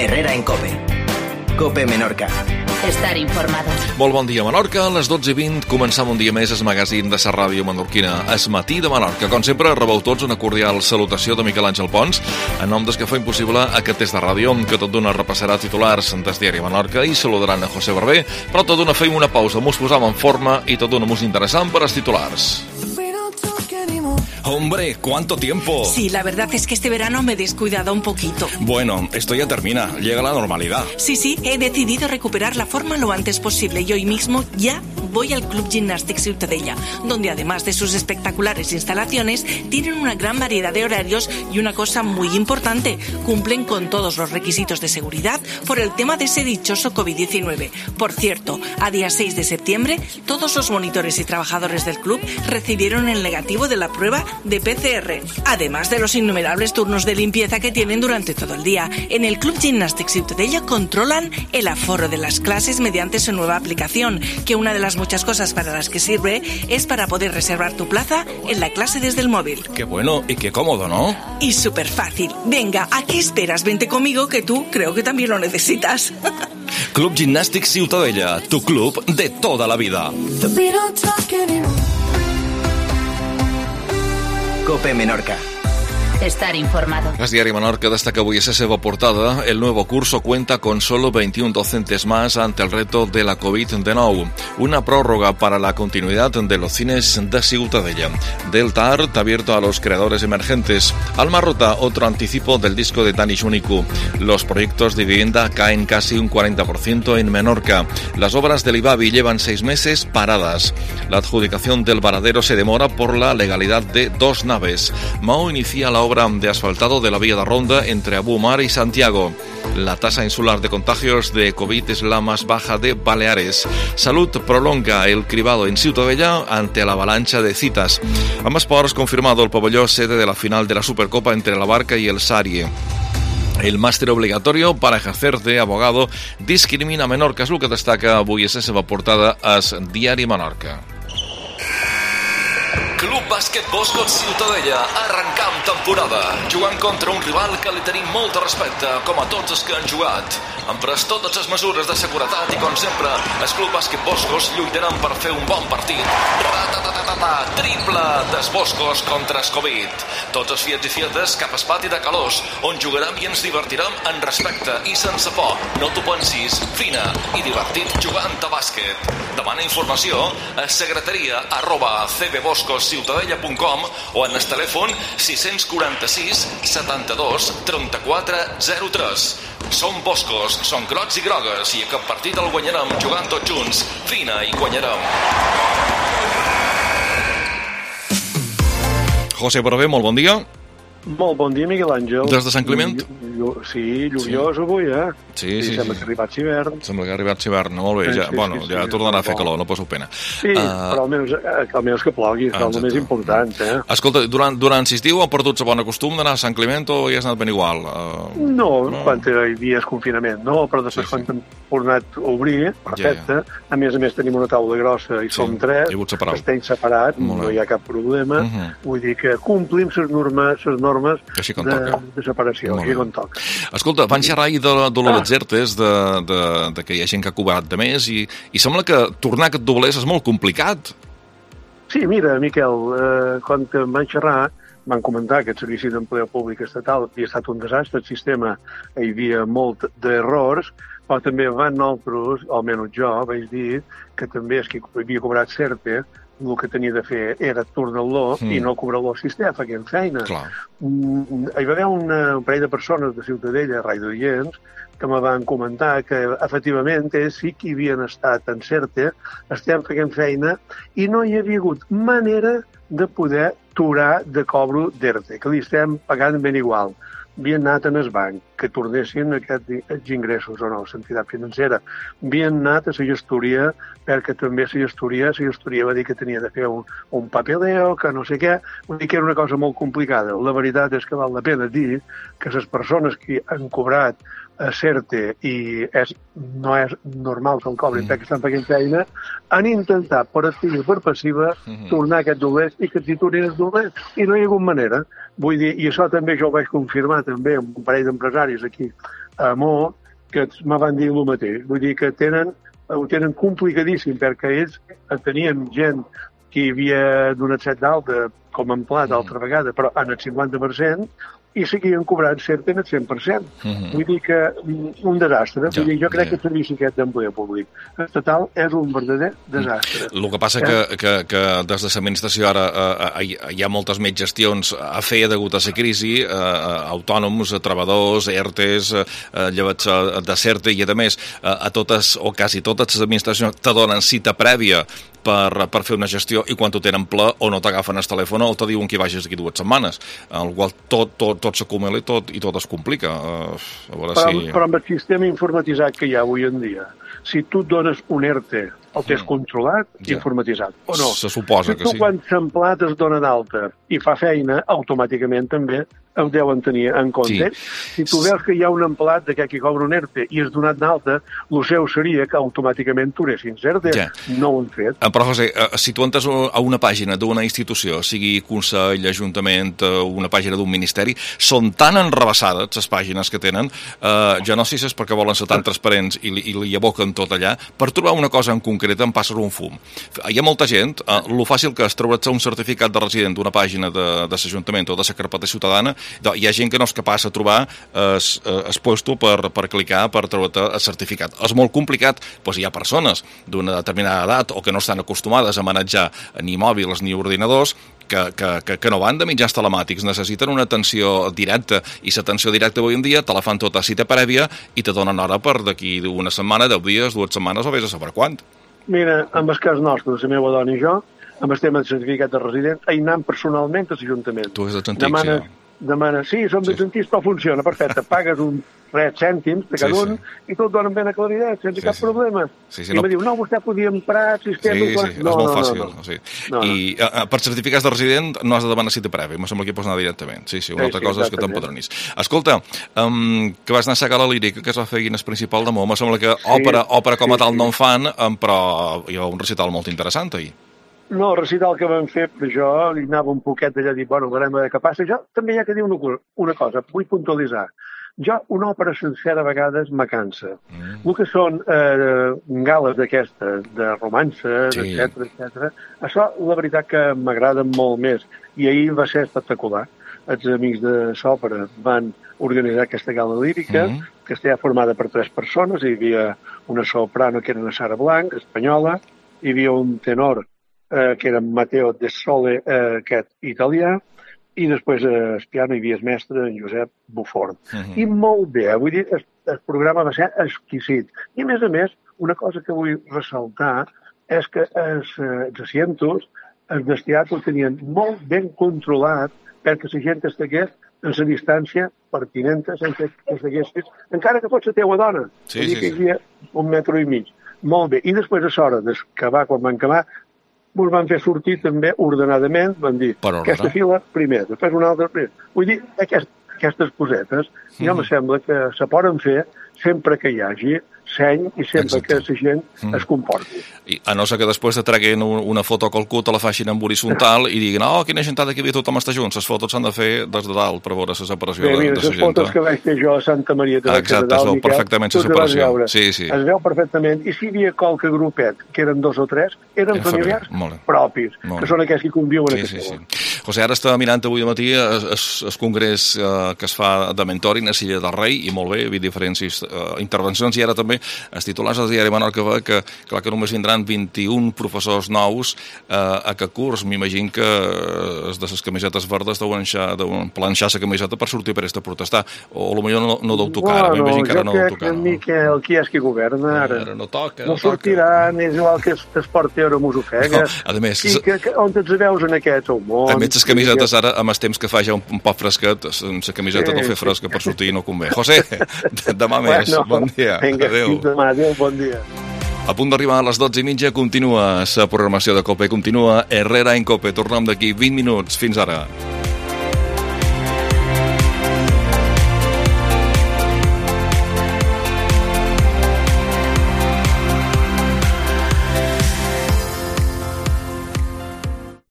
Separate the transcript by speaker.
Speaker 1: Herrera en COPE. COPE Menorca.
Speaker 2: Estar informado.
Speaker 3: Molt bon dia, Menorca. A les 12:20 començam un dia més el magazín de la ràdio menorquina, Es Matí de Menorca. Com sempre, rebeu tots una cordial salutació de Miquel Àngel Pons, en nom des que fa impossible aquest test de ràdio, que tot d'una repassarà titulars del diari Menorca i saludaran a José Barber, però tot d'una feim una pausa, mos posam en forma i tot d'una mos interessant per als titulars.
Speaker 4: Hombre, ¿cuánto tiempo?
Speaker 5: Sí, la verdad es que este verano me he descuidado un poquito.
Speaker 4: Bueno, esto ya termina, llega la normalidad.
Speaker 5: Sí, he decidido recuperar la forma lo antes posible y hoy mismo ya voy al Club Gimnàstic Ciutadella, donde además de sus espectaculares instalaciones, tienen una gran variedad de horarios y una cosa muy importante, cumplen con todos los requisitos de seguridad por el tema de ese dichoso COVID-19. Por cierto, a día 6 de septiembre, todos los monitores y trabajadores del club recibieron el negativo de la prueba de PCR, además de los innumerables turnos de limpieza que tienen durante todo el día. En el Club Gimnàstic Ciutadella controlan el aforo de las clases mediante su nueva aplicación, que una de las muchas cosas para las que sirve es para poder reservar tu plaza en la clase desde el móvil.
Speaker 4: Qué bueno y qué cómodo, ¿no?
Speaker 5: Y súper fácil. Venga, ¿a qué esperas? Vente conmigo, que tú creo que también lo necesitas.
Speaker 4: Club Gimnàstic Ciutadella, tu club de toda la vida.
Speaker 1: COPE Menorca.
Speaker 2: Estar informado.
Speaker 3: El diario Menorca destaca hoy esa seva portada. El nuevo curso cuenta con solo 21 docentes más ante el reto de la COVID-19. Una prórroga para la continuidad de los cines de Ciutadella. Delta Art abierto a los creadores emergentes. Alma Rota, otro anticipo del disco de Dani Xunicu. Los proyectos de vivienda caen casi un 40% en Menorca. Las obras del IBABI llevan 6 meses paradas. La adjudicación del varadero se demora por la legalidad de 2 naves. Mao inicia la obra de asfaltado de la vía de Ronda entre Abu Mar y Santiago. La tasa insular de contagios de COVID es la más baja de Baleares. Salud prolonga el cribado en Ciutadella ante la avalancha de citas. Amb esports, confirmado el pabelló sede de la final de la Supercopa entre la Barca y el Sarie. El máster obligatorio para ejercer de abogado discrimina Menorca, és el que destaca avui a la seva portada al diari Menorca.
Speaker 6: Club Bàsquet Boscos Ciutadella, arrencant temporada, jugant contra un rival que li tenim molt de respecte, com a tots els que han jugat. Han pres totes les mesures de seguretat i, com sempre, el Club Bàsquet Boscos lluitaran per fer un bon partit. Triple des Boscos contra el Covid. Tots els fiets i fietes cap al pati de Calós, on jugarem i ens divertirem en respecte i sense por. No t'ho pensis, fina i divertit jugant a bàsquet. Demana informació a secretaria@cbboscosciutadella.com o en el telèfon 646 72 34 03. Som Boscos, som grocs i grogues i aquest partit el guanyarem jugant tots junts. Fina i guanyarem.
Speaker 3: José Barber, molt bon dia.
Speaker 7: Molt bon dia, Miquel Àngel.
Speaker 3: Des de Sant Climent?
Speaker 7: Sí, lluviós avui,
Speaker 3: Sí.
Speaker 7: Sembla que ha arribat l'hivern.
Speaker 3: Sembla que ha arribat l'hivern, molt bé. Ja tornarà a fer calor, no passeu pena.
Speaker 7: Sí, però almenys que plogui, és el més important,
Speaker 3: Escolta, durant l'estiu heu perdut el bon costum d'anar a Sant Climent o hi has anat ben igual?
Speaker 7: No, quan hi havia el confinament, no, però després quan hem tornat a obrir, perfecte. A més tenim una taula grossa i som 3, estem separats, no hi ha cap problema. Vull dir que complim les normes de separació, així com toca.
Speaker 3: Escolta, van xerrar ahir de les ERTEs, de que hi ha gent que ha cobrat de més, i sembla que tornar aquest doblers és molt complicat.
Speaker 7: Sí, mira, Miquel, quan van xerrar, van comentar que el Servici d'Empleo Públic Estatal havia estat un desastre, el sistema hi havia molt d'errors, però també nosaltres, almenys jo, vaig dir que també és que havia cobrat CERTE, el que tenia de fer era tornar-lo i no cobrar-lo al sistema, fent feina. Hi va haver un parell de persones de Ciutadella, radioients, que me van comentar que, efectivament, ells sí que havien estat en CERTE, estem fent feina, i no hi havia hagut manera de poder aturar de cobro d'ERTE, que li estem pagant ben igual. Havien anat en el banc, que tornessin aquests ingressos o no, l'entitat financera. Havien anat a la gestoria, perquè també la gestoria va dir que tenia de fer un papeleo, que no sé què, vull dir que era una cosa molt complicada. La veritat és que val la pena dir que les persones que han cobrat a CERTE i no és normal que el cobrin perquè estan fent feina, han intentat per activa i per passiva tornar aquests doblers i que s'hi tornin els doblers, i no hi ha hagut manera. Vull dir, i això també jo ho vaig confirmar també amb un parell d'empresaris funcionaris aquí a Mo que me van dir el mateix. Vull dir que ho tenen complicadíssim, perquè ells tenien gent que havia donat set d'alta com a empleat altra vegada, però en el 50%, i seguien cobrant sempre en el 100%. Vull dir que un desastre. Vull dir, jo crec que el servici aquest d'empleo públic estatal és un verdader desastre.
Speaker 3: El que passa que des de l'administració ara hi ha moltes més gestions a fer degut a la crisi, autònoms, treballadors, ERTEs, llevats de CERTE, i a més, a totes o quasi totes les administracions te donen cita prèvia per fer una gestió, i quan t'ho tenen ple o no t'agafen el telèfon o te diuen que hi vagis d'aquí 2 setmanes, en el qual tot s'acumula i tot es complica.
Speaker 7: Però amb el sistema informatitzat que hi ha avui en dia, si tu dones un ERTE, el tens controlat, informatitzat, o no?
Speaker 3: Se suposa que sí.
Speaker 7: Si tu quan l'empleat es dona d'alta i fa feina, automàticament també ho deuen tenir en compte. Si tu veus que hi ha un empleat que cobra un ERTE i és donat d'alta, el seu seria que automàticament t'horessin ERTE. No ho han fet.
Speaker 3: Però, José, si tu entres a una pàgina d'una institució, sigui Consell, Ajuntament, una pàgina d'un ministeri, són tan enrebaçades les pàgines que tenen, jo no sé si és perquè volen ser tan transparents i li aboquen tot allà, per trobar una cosa en concret em passa un fum. Hi ha molta gent, lo fàcil que és treure't un certificat de resident d'una pàgina de l'Ajuntament o de la carpeta ciutadana, hi ha gent que no és capaç de trobar el puesto per clicar per treure't el certificat. És molt complicat, doncs hi ha persones d'una determinada edat o que no estan acostumades a manejar ni mòbils ni ordinadors que no van de mitjans telemàtics, necessiten una atenció directa, i l'atenció directa avui en dia te la fan tota a cita prèvia i te donen hora per d'aquí una setmana, 10 dies, 2 setmanes o vés a saber quant.
Speaker 7: Mira, amb el cas nostre, la meva dona i jo, amb el tema del certificat de resident, hi anem personalment a l'Ajuntament.
Speaker 3: Tu és dels antics,
Speaker 7: Demana, sí, som dels antics, però funciona, perfecte. Pagues uns cèntims de cada un i tot donen ben aclaritat, sense cap problema. I em diu, no, vostè podia emprar el sistema...
Speaker 3: és molt fàcil. I per certificats de resident no has de demanar cita prèvia, em sembla que hi pots anar directament. Sí, una altra cosa és que t'empadronis. Escolta, que vas anar a Gala Lírica, que es va fer Guinness principal de Mo, em sembla que òpera com a tal no en fan, però hi ha un recital molt interessant ahir.
Speaker 7: No, el recital que vam fer, però jo li anava un poquet d'allà a dir, bueno, veurem què passa. Jo també hi ha que dir una cosa, vull puntualitzar. Jo una òpera sencera a vegades me cansa. El que són gales d'aquestes, de romances, etc. Això, la veritat que m'agrada molt més. I ahir va ser espectacular. Els amics de l'òpera van organitzar aquesta gala lírica, que estava formada per 3 persones. Hi havia una soprano, que era una Sara Blanc, espanyola, hi havia un tenor, que era Matteo De Sole, aquest italià, i després al piano hi havia el mestre, en Josep Bufort. I molt bé, vull dir, el programa va ser exquisit. I a més, una cosa que vull ressaltar és que els asientos, els del teatre, ho tenien molt ben controlat perquè la gent estigués en la distància pertinent sense que estiguessis, encara que fos la teua dona. Vull dir que hi havia 1,5 metres. Molt bé. I després, a l'hora d'acabar, quan van acabar, ens van fer sortir també ordenadament, van dir, aquesta fila primer, després una altra primer. Vull dir, aquestes cosetes, jo em sembla que se poden fer sempre que hi hagi seny i sempre que la gent es comporti.
Speaker 3: A no ser que després te treguin una foto a qualcú, te la facin en horitzontal i diguin, quina gentada que hi havia, tothom està junts. Les fotos s'han de fer des de dalt per veure la separació de la gent.
Speaker 7: Les fotos que vaig fer jo a Santa Maria de la
Speaker 3: Catedràlica, es veu perfectament la separació.
Speaker 7: Es veu perfectament. I si hi havia qualque grupet, que eren 2 o 3, eren familiars propis, que són aquells que conviuen a Castelló.
Speaker 3: José, ara està mirant avui al matí el congrés que es fa de mentoring a Silla del Rei, i molt bé, hi havia diferents intervencions, i ara també els titulars del diari Menorca va que, clar, que només vindran 21 professors nous a aquest curs. M'imagino que els de les camisetes verdes deuen planxar la camiseta per sortir per a protestar, o potser no deu tocar.
Speaker 7: Bueno, jo crec que Miquel, qui és qui governa ara?
Speaker 3: No toca.
Speaker 7: No sortiran, és igual que es porti ara mos ofega.
Speaker 3: A més,
Speaker 7: on ens veus en aquest món?
Speaker 3: A més, les camisetes ara, amb els temps que fa ja un poc fresquet, la camiseta no fer fresca per sortir no convé. José, demà més. Bon dia.
Speaker 7: Adéu. Demà, adéu, bon dia.
Speaker 3: A punt d'arribar a les 12:30, continua la programació de COPE, continua Herrera en COPE. Tornem d'aquí 20 minuts. Fins ara.